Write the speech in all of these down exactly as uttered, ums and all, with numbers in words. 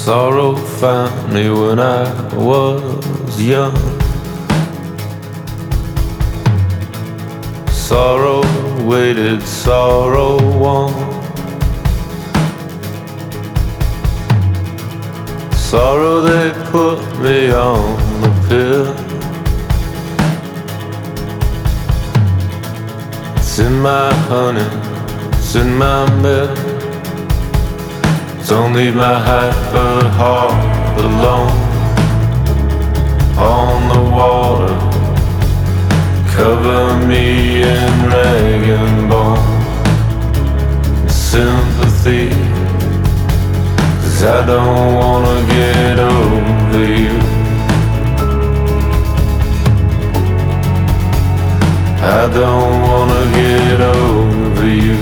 Sorrow found me when I was young. Sorrow waited, sorrow won. Sorrow, they put me on the pill. It's in my honey, it's in my milk. Don't leave my hyper heart alone on the water. Cover me in rag and bone, sympathy, 'cause I don't wanna get over you. I don't wanna get over you.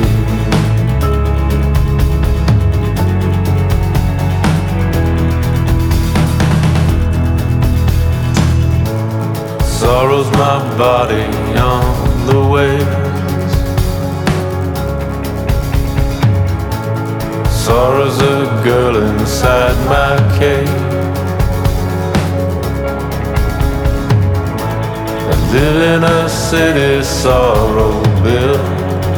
Sorrow's my body on the waves. Sorrow's a girl inside my cave. I live in a city sorrow built.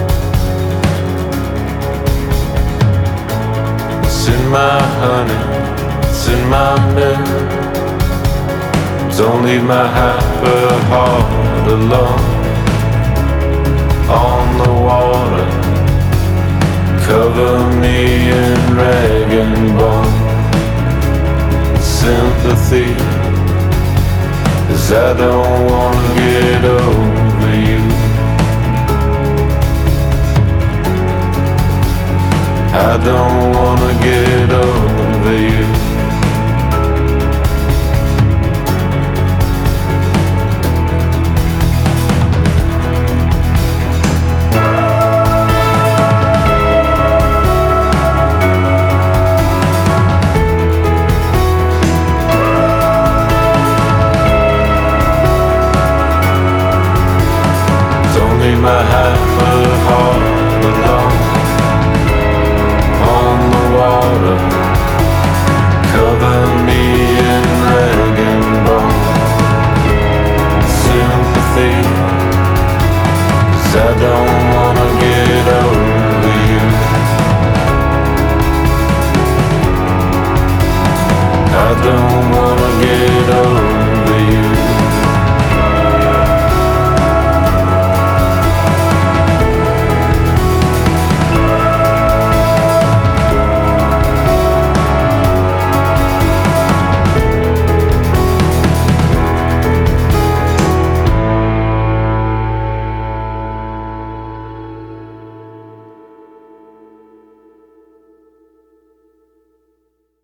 It's in my honey, it's in my milk. Don't leave my hyper heart alone on the water. Cover me in rag and bone, sympathy, 'cause I don't wanna get over you. I don't wanna get over you. My heart